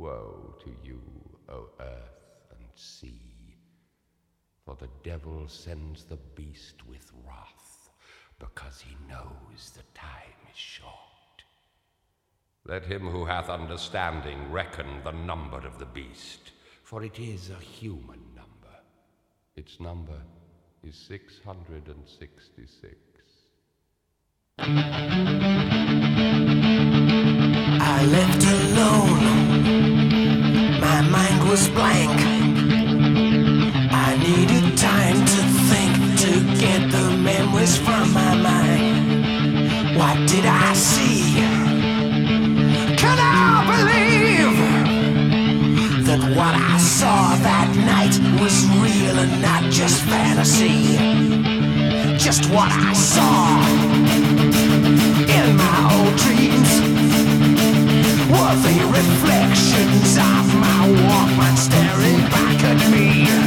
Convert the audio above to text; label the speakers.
Speaker 1: Woe to you, O earth and sea, for the devil sends the beast with wrath, because he knows the time is short. Let him who hath understanding reckon the number of the beast, for it is a human number. Its number is 666.
Speaker 2: I left alone, my mind was blank. I needed time to think, to get the memories from my mind. What did I see? Can I believe that what I saw that night was real and not just fantasy? Just what I saw in my old dreams were the reflections of my Walkman staring back at me.